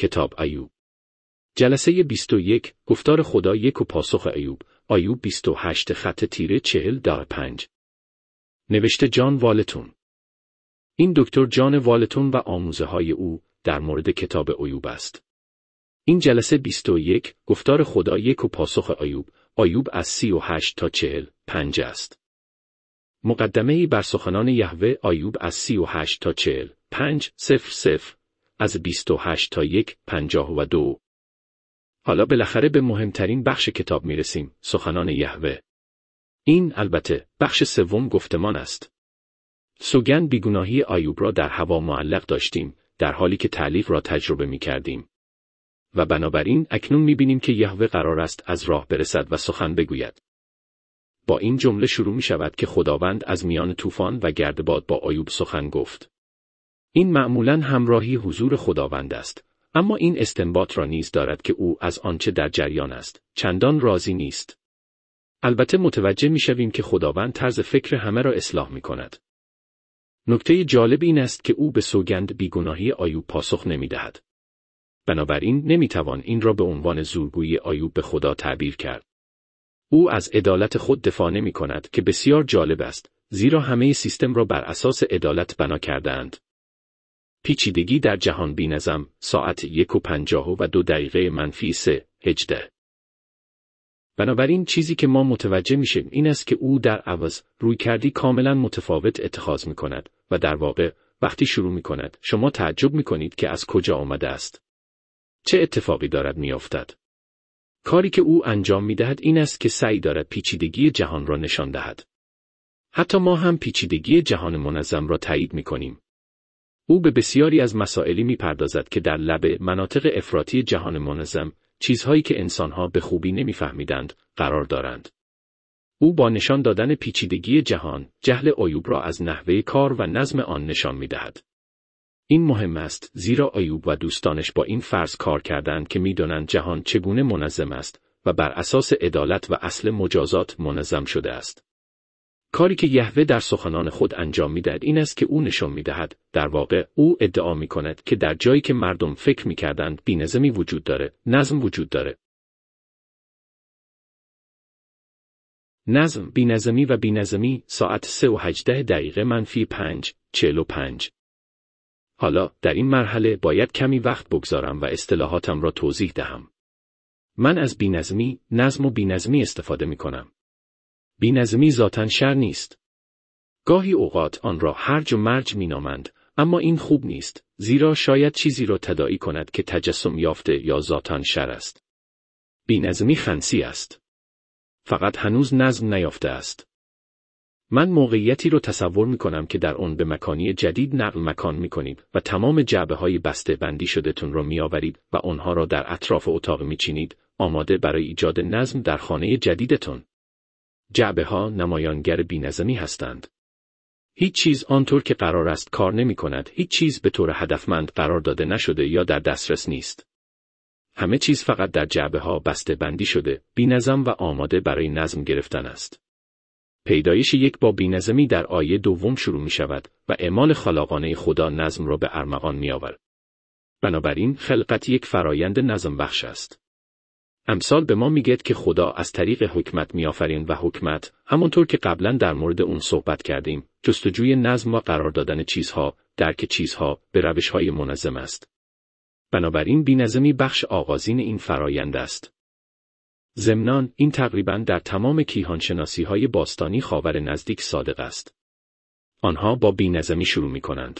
کتاب ایوب. جلسه 21 گفتار خدا 1 و پاسخ ایوب. ایوب 28 خط تیره 40-5. نوشته جان والتون. این دکتر جان والتون و آموزه های او در مورد کتاب ایوب است. این جلسه 21 گفتار خدا 1 و پاسخ ایوب. ایوب از 38 تا 45 است. مقدمه‌ای بر سخنان یهوه. ایوب از 38 تا 45 0 از 28 تا 1:52. حالا بالاخره به مهمترین بخش کتاب میرسیم، سخنان یهوه. این البته بخش سوم گفتمان است. سوگند بیگناهی ایوب را در هوا معلق داشتیم، در حالی که تعلیق را تجربه می‌کردیم. و بنابراین اکنون می‌بینیم که یهوه قرار است از راه برسد و سخن بگوید. با این جمله شروع می‌شود که خداوند از میان طوفان و گردباد با ایوب سخن گفت. این معمولاً همراهی حضور خداوند است، اما این استنباط را نیز دارد که او از آنچه در جریان است چندان راضی نیست. البته متوجه می‌شویم که خداوند طرز فکر همه را اصلاح می‌کند. نکته جالب این است که او به سوگند بیگناهی ایوب پاسخ نمی‌دهد. بنابراین نمی‌توان این را به عنوان زورگویی ایوب به خدا تعبیر کرد. او از عدالت خود دفاع نمی‌کند که بسیار جالب است، زیرا همه سیستم را بر اساس عدالت بنا کرده‌اند. پیچیدگی در جهان بی‌نظم. ساعت 1:52-3:18. بنابراین چیزی که ما متوجه میشیم این است که او در عوض رویکردی کاملا متفاوت اتخاذ می‌کند و در واقع وقتی شروع می‌کند شما تعجب می‌کنید که از کجا آمده است. چه اتفاقی دارد می‌افتد؟ کاری که او انجام می‌دهد این است که سعی دارد پیچیدگی جهان را نشان دهد. حتی ما هم پیچیدگی جهان منظم را تایید می‌کنیم. او به بسیاری از مسائلی می‌پردازد که در لبه مناطق افراطی جهان منظم، چیزهایی که انسان‌ها به خوبی نمی‌فهمیدند، قرار دارند. او با نشان دادن پیچیدگی جهان، جهل ایوب را از نحوه کار و نظم آن نشان می‌دهد. این مهم است زیرا ایوب و دوستانش با این فرض کار کردند که می‌دانند جهان چگونه منظم است و بر اساس عدالت و اصل مجازات منظم شده است. کاری که یهوه در سخنان خود انجام می‌دهد این است که او نشان می‌دهد، در واقع او ادعا می‌کند که در جایی که مردم فکر می‌کردند بی‌نظمی وجود داره، نظم وجود داره. نظم، بی‌نظمی و بی‌نظمی. ساعت 3:18-5:45. حالا در این مرحله باید کمی وقت بگذارم و اصطلاحاتم را توضیح دهم. من از بی‌نظمی، نظم و بی‌نظمی استفاده می‌کنم. بی‌نظمی ذاتاً شر نیست. گاهی اوقات آن را هرج و مرج می‌نامند، اما این خوب نیست، زیرا شاید چیزی را تداعی کند که تجسم یافته یا ذاتاً شر است. بی‌نظمی خنثی است. فقط هنوز نظم نیافته است. من موقعیتی رو تصور می‌کنم که در آن به مکانی جدید نقل مکان می‌کنید و تمام جعبه‌های بسته بندی شده‌تون را می‌آورید و آنها را در اطراف اتاق می‌چینید، آماده برای ایجاد نظم در خانه جدیدتون. جعبه‌ها نمایانگر بی‌نظمی هستند. هیچ چیز آنطور که قرار است کار نمی‌کند، هیچ چیز به طور هدفمند قرار داده نشده یا در دسترس نیست. همه چیز فقط در جعبه‌ها بسته بندی شده، بی‌نظم و آماده برای نظم گرفتن است. پیدایش یک با بی‌نظمی در آیه 2 شروع می‌شود و اعمال خلاقانه خدا نظم را به ارمغان می‌آورد. بنابراین خلقت یک فرایند نظم بخش است. امثال به ما میگه که خدا از طریق حکمت میآفرین و حکمت، همونطور که قبلا در مورد اون صحبت کردیم، جستجوی نظم و قرار دادن چیزها، درک چیزها به روش‌های منظم است. بنابراین بی‌نظمی بخش آغازین این فرایند است. ضمناً این تقریباً در تمام کیهانشناسی‌های باستانی خاور نزدیک صادق است. آنها با بی‌نظمی شروع می‌کنند.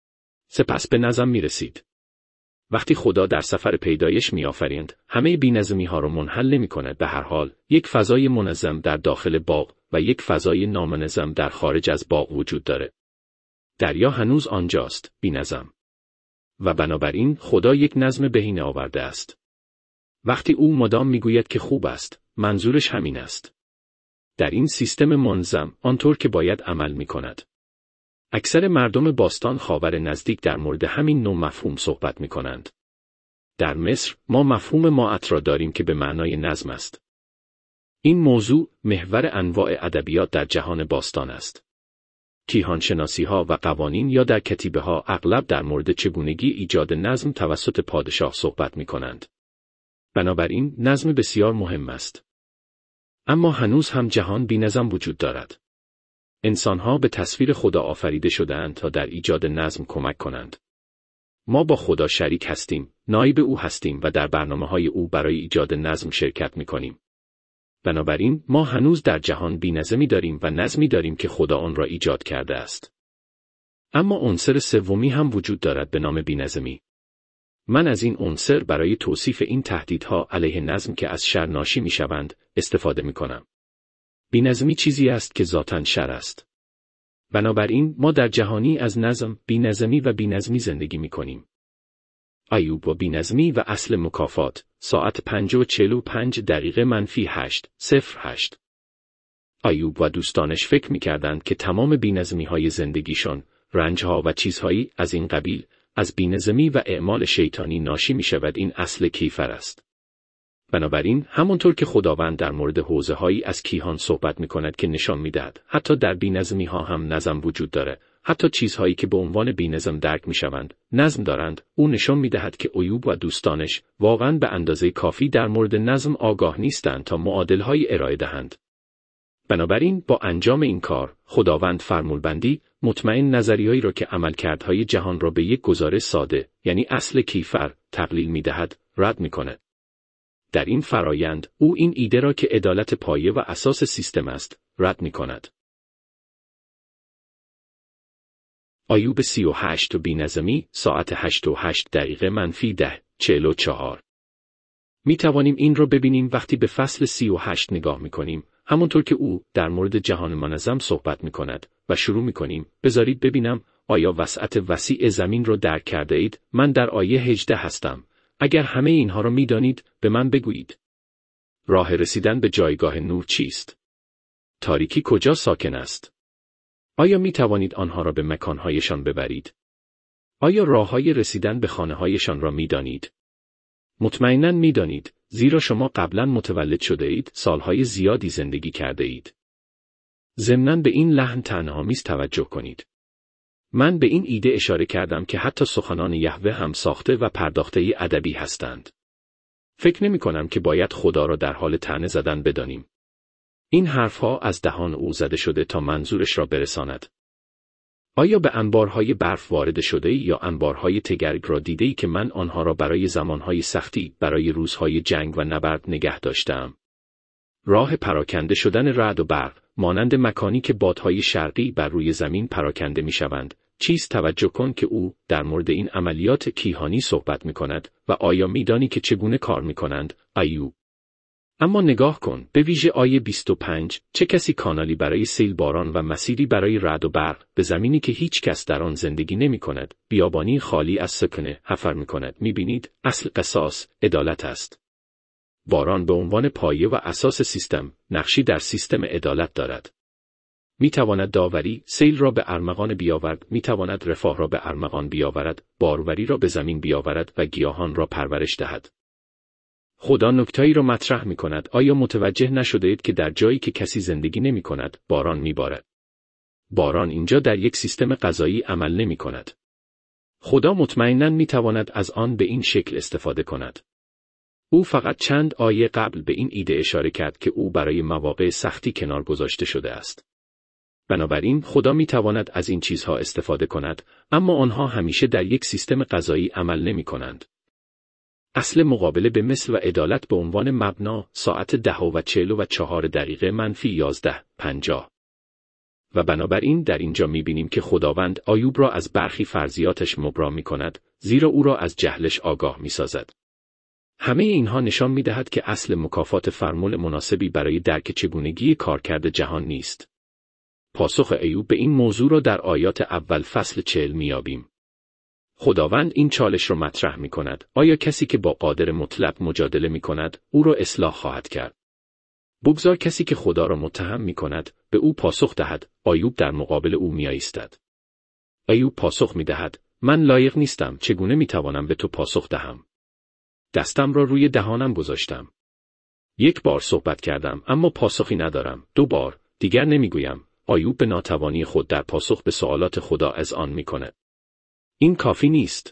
سپس به نظم می‌رسید. وقتی خدا در سفر پیدایش می‌آفریند، همه بی‌نظمی‌ها را منحل نمی‌کند. به هر حال، یک فضای منظم در داخل باغ و یک فضای نامنظم در خارج از باغ وجود داره. دریا هنوز آنجاست، بی‌نظم. و بنابراین خدا یک نظم بهینه آورده است. وقتی او مدام میگوید که خوب است، منظورش همین است. در این سیستم منظم، آنطور که باید عمل می‌کند. اکثر مردم باستان خاور نزدیک در مورد همین نوع مفهوم صحبت می‌کنند. در مصر ما مفهوم ماعت را داریم که به معنای نظم است. این موضوع محور انواع ادبیات در جهان باستان است. کیهانشناسی‌ها و قوانین یا در کتیبه‌ها اغلب در مورد چگونگی ایجاد نظم توسط پادشاه صحبت می‌کنند. بنابراین نظم بسیار مهم است. اما هنوز هم جهان بی‌نظم وجود دارد. انسان‌ها به تصویر خدا آفریده شده‌اند تا در ایجاد نظم کمک کنند. ما با خدا شریک هستیم، نایب او هستیم و در برنامه‌های او برای ایجاد نظم شرکت می‌کنیم. بنابراین ما هنوز در جهان بی‌نظمی داریم و نظمی داریم که خدا آن را ایجاد کرده است. اما عنصر سومی هم وجود دارد به نام بی‌نظمی. من از این عنصر برای توصیف این تهدیدها علیه نظم که از شر ناشی می‌شوند استفاده می‌کنم. بی‌نظمی چیزی است که ذاتاً شر است. بنابراین ما در جهانی از نظم، بی‌نظمی و بی‌نظمی زندگی می‌کنیم. ایوب و بی‌نظمی و اصل مکافات، ساعت 5:45 -8:08. ایوب و دوستانش فکر می‌کردند که تمام بی‌نظمی‌های زندگیشان، رنج‌ها و چیزهایی از این قبیل، از بی‌نظمی و اعمال شیطانی ناشی می‌شود. این اصل کیفر است. بنابراین همانطور که خداوند در مورد حوزه‌هایی از کیهان صحبت می‌کند که نشان می‌دهد حتی در بی‌نظمی‌ها هم نظم وجود دارد، حتی چیزهایی که به عنوان بی‌نظم درک می‌شوند نظم دارند، او نشان می‌دهد که ایوب و دوستانش واقعاً به اندازه کافی در مورد نظم آگاه نیستند تا معادل‌هایی ارائه دهند. بنابراین با انجام این کار، خداوند فرمولبندی مطمئن نظریه‌ای را که عملکردهای جهان را به یک گزاره ساده، یعنی اصل کیفر، تقلیل می‌دهد، رد می‌کند. در این فرایند، او این ایده را که عدالت پایه و اساس سیستم است، رد می‌کند. ایوب 38 و بی‌نظمی، ساعت 8:08 -10:44. می توانیم این را ببینیم وقتی به فصل 38 نگاه می‌کنیم، همونطور که او در مورد جهان منظم صحبت می‌کند و شروع می‌کنیم. بذارید ببینم آیا وسعت وسیع زمین را درک کرده اید؟ من در آیه 18 هستم. اگر همه اینها را می‌دانید، به من بگویید. راه رسیدن به جایگاه نور چیست؟ تاریکی کجا ساکن است؟ آیا می توانید آنها را به مکانهایشان ببرید؟ آیا راههای رسیدن به خانه‌هایشان را می‌دانید؟ مطمئناً می‌دانید، زیرا شما قبلاً متولد شده اید، سالهای زیادی زندگی کرده اید. ضمناً به این لحن طعنه‌آمیز توجه کنید. من به این ایده اشاره کردم که حتی سخنان یهوه هم ساخته و پرداخته ادبی هستند. فکر نمی‌کنم که باید خدا را در حال طعنه زدن بدانیم. این حرفها از دهان او زده شده تا منظورش را برساند. آیا به انبارهای برف وارد شده یا انبارهای تگرگ را دیده‌ای که من آنها را برای زمانهای سختی، برای روزهای جنگ و نبرد نگه داشتم؟ راه پراکنده شدن رعد و برق، مانند مکانی که بادهای شرقی بر روی زمین پراکنده می‌شوند، چیز توجه کن که او در مورد این عملیات کیهانی صحبت می‌کند و آیا می‌دانی که چگونه کار می‌کنند، ایوب؟ اما نگاه کن، به ویژه آیه 25، چه کسی کانالی برای سیل باران و مسیری برای رعد و برق، به زمینی که هیچ کس در آن زندگی نمی‌کند، بیابانی خالی از سکنه، حفر می‌کند. می‌بینید، اصل قصاص، عدالت است. باران به عنوان پایه و اساس سیستم، نقشی در سیستم عدالت دارد. می‌تواند داوری، سیل را به ارمغان بیاورد، می‌تواند رفاه را به ارمغان بیاورد، باروری را به زمین بیاورد و گیاهان را پرورش دهد. خدا نکته‌ای را مطرح می‌کند. آیا متوجه نشده‌اید که در جایی که کسی زندگی نمی‌کند، باران می‌بارد؟ باران اینجا در یک سیستم قضایی عمل نمی‌کند. خدا مطمئناً می‌تواند از آن به این شکل استفاده کند. او فقط چند آیه قبل به این ایده اشاره کرد که او برای مواقع سختی کنار گذاشته شده است. بنابراین خدا می‌تواند از این چیزها استفاده کند، اما آنها همیشه در یک سیستم قضایی عمل نمی‌کنند. اصل مقابله به مثل و عدالت به عنوان مبنا، ساعت 10:44 -11:50. و بنابراین در اینجا می‌بینیم که خداوند ایوب را از برخی فرضیاتش مبرا می‌کند، زیرا او را از جهلش آگاه می‌سازد. همه اینها نشان می‌دهد که اصل مکافات فرمول مناسبی برای درک چگونگی کارکرد جهان نیست. پاسخ ایوب به این موضوع را در آیات اول فصل 40 می‌یابیم. خداوند این چالش را مطرح می‌کند: آیا کسی که با قادر مطلق مجادله می‌کند، او را اصلاح خواهد کرد؟ بگذار کسی که خدا را متهم می‌کند، به او پاسخ دهد. ایوب در مقابل او می‌ایستد. ایوب پاسخ می‌دهد: من لایق نیستم، چگونه می‌توانم به تو پاسخ دهم؟ دستم را روی دهانم گذاشتم. یک بار صحبت کردم، اما پاسخی ندارم. 2 بار، دیگر نمی‌گویم. ایوب به ناتوانی خود در پاسخ به سوالات خدا اذعان می‌کند. این کافی نیست.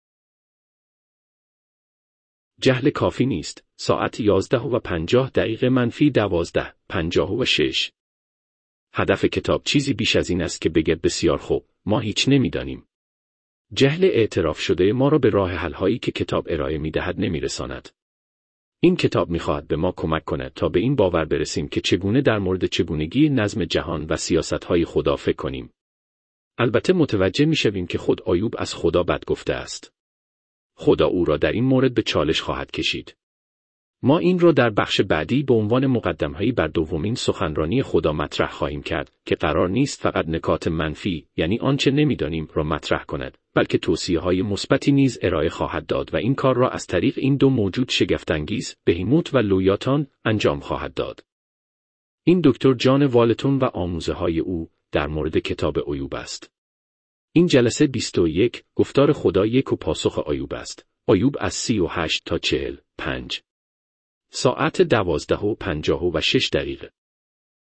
جهل کافی نیست. ساعت 11:50 منفی 12:56. هدف کتاب چیزی بیش از این است که بگه بسیار خوب، ما هیچ نمی‌دانیم. جهل اعتراف شده ما را به راه حل‌هایی که کتاب ارائه می‌دهد نمی‌رساند. این کتاب می‌خواهد به ما کمک کند تا به این باور برسیم که چگونه در مورد چگونگی نظم جهان و سیاست‌های خدا فکر کنیم. البته متوجه می‌شویم که خود ایوب از خدا بد گفته است. خدا او را در این مورد به چالش خواهد کشید. ما این را در بخش بعدی به عنوان مقدمه‌ای بر دومین سخنرانی خدا مطرح خواهیم کرد که قرار نیست فقط نکات منفی، یعنی آنچه نمی‌دانیم، را مطرح کند، بلکه توصیه‌های مثبتی نیز ارائه خواهد داد و این کار را از طریق این دو موجود شگفت‌انگیز، بهیموت و لویاتان، انجام خواهد داد. این دکتر جان والتون و آموزه‌های او در مورد کتاب ایوب است. این جلسه 21 گفتار خدا 1 و پاسخ ایوب است. ایوب از 38 تا 45. ساعت 12:56.